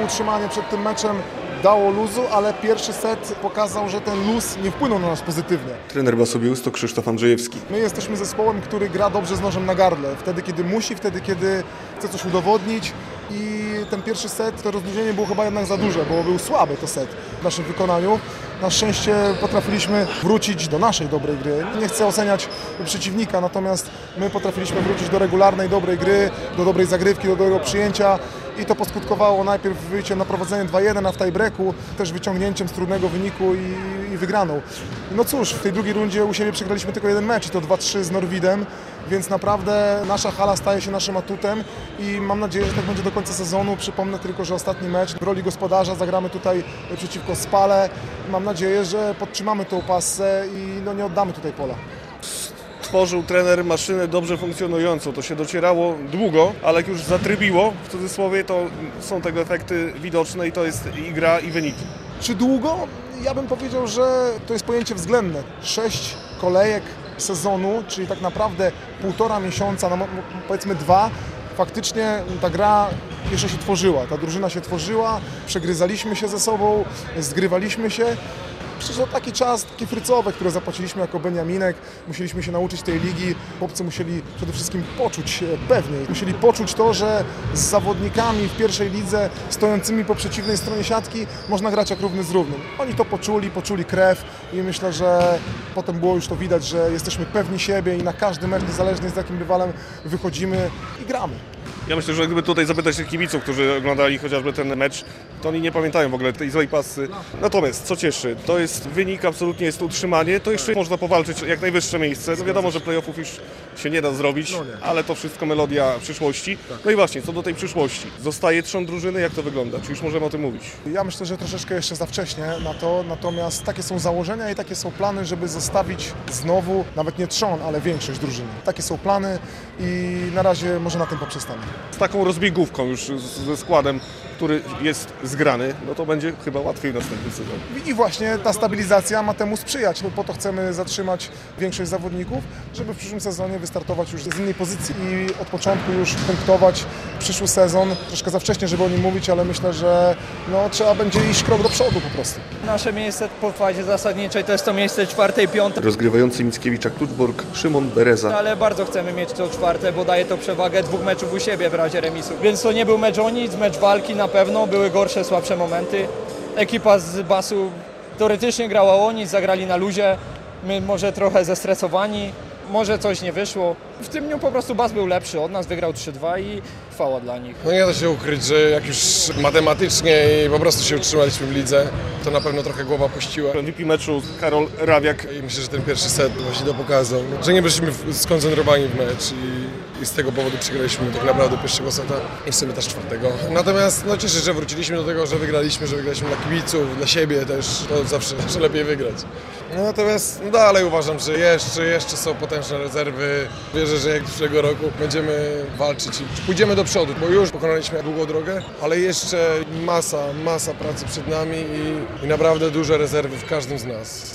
utrzymanie przed tym meczem dało luzu, ale pierwszy set pokazał, że ten luz nie wpłynął na nas pozytywnie. Trener Basobius to Krzysztof Andrzejewski. My jesteśmy zespołem, który gra dobrze z nożem na gardle. Wtedy, kiedy musi, wtedy, kiedy chce coś udowodnić. I ten pierwszy set, to rozluźnienie było chyba jednak za duże, bo był słaby to set w naszym wykonaniu. Na szczęście potrafiliśmy wrócić do naszej dobrej gry. Nie chcę oceniać przeciwnika, natomiast my potrafiliśmy wrócić do regularnej, dobrej gry, do dobrej zagrywki, do dobrego przyjęcia. I to poskutkowało najpierw wyjściem na prowadzenie 2-1, a w tiebreaku też wyciągnięciem z trudnego wyniku i wygraną. No cóż, w tej drugiej rundzie u siebie przegraliśmy tylko jeden mecz i to 2-3 z Norwidem, więc naprawdę nasza hala staje się naszym atutem i mam nadzieję, że tak będzie do końca sezonu. Przypomnę tylko, że ostatni mecz w roli gospodarza zagramy tutaj przeciwko Spale. Mam nadzieję, że podtrzymamy tą pasę i nie oddamy tutaj pola. Tworzył trener maszynę dobrze funkcjonującą. To się docierało długo, ale jak już zatrybiło, w cudzysłowie, to są tego efekty widoczne i to jest i gra, i wyniki. Czy długo? Ja bym powiedział, że to jest pojęcie względne. 6 kolejek sezonu, czyli tak naprawdę 1,5 miesiąca, no powiedzmy 2, faktycznie ta gra jeszcze się tworzyła, ta drużyna się tworzyła, przegryzaliśmy się ze sobą, zgrywaliśmy się. Przecież to taki czas, takie frycowe, które zapłaciliśmy jako Beniaminek, musieliśmy się nauczyć tej ligi, chłopcy musieli przede wszystkim poczuć się pewniej, musieli poczuć to, że z zawodnikami w pierwszej lidze stojącymi po przeciwnej stronie siatki można grać jak równy z równym. Oni to poczuli krew i myślę, że potem było już to widać, że jesteśmy pewni siebie i na każdy mecz, niezależnie z jakim rywalem wychodzimy i gramy. Ja myślę, że gdyby tutaj zapytać tych kibiców, którzy oglądali chociażby ten mecz, to oni nie pamiętają w ogóle tej złej pasy. Natomiast, co cieszy, to jest wynik, absolutnie jest to utrzymanie, to jeszcze można powalczyć jak najwyższe miejsce. No wiadomo, że playoffów już się nie da zrobić, ale to wszystko melodia przyszłości. No i właśnie, co do tej przyszłości. Zostaje trzon drużyny, jak to wygląda? Czy już możemy o tym mówić? Ja myślę, że troszeczkę jeszcze za wcześnie na to, natomiast takie są założenia i takie są plany, żeby zostawić znowu, nawet nie trzon, ale większość drużyny. Takie są plany i na razie może na tym poprzestanie. Z taką rozbiegówką już ze składem, który jest zgrany, no to będzie chyba łatwiej w następnym sezonie. I właśnie ta stabilizacja ma temu sprzyjać. Po to chcemy zatrzymać większość zawodników, żeby w przyszłym sezonie wystartować już z innej pozycji i od początku już punktować przyszły sezon. Troszkę za wcześnie, żeby o nim mówić, ale myślę, że trzeba będzie iść krok do przodu po prostu. Nasze miejsce po fazie zasadniczej to jest to miejsce 4. i 5. Rozgrywający Mickiewicza-Kluczbork Szymon Bereza. Ale bardzo chcemy mieć to 4, bo daje to przewagę 2 meczów u siebie w razie remisu. Więc to nie był mecz o nic, mecz walki na pewno, były gorsze, słabsze momenty. Ekipa z Basu teoretycznie grała o nic, zagrali na luzie, my może trochę zestresowani, może coś nie wyszło. W tym dniu po prostu Bas był lepszy od nas, wygrał 3-2 i chwała dla nich. No nie da się ukryć, że jak już matematycznie i po prostu się utrzymaliśmy w lidze, to na pewno trochę głowa puściła. MVP meczu Karol Rawiak. I myślę, że ten pierwszy set właśnie to pokazał, że nie byliśmy skoncentrowani w mecz i z tego powodu przegraliśmy tak naprawdę pierwszego seta i w sumie też 4. Natomiast cieszę się, że wróciliśmy do tego, że wygraliśmy dla kibiców, dla siebie też, to zawsze lepiej wygrać. Natomiast dalej uważam, że jeszcze są potężne rezerwy. Wierzę, że jak w przyszłego roku będziemy walczyć i pójdziemy do przodu, bo już pokonaliśmy długą drogę, ale jeszcze masa pracy przed nami i naprawdę duże rezerwy w każdym z nas.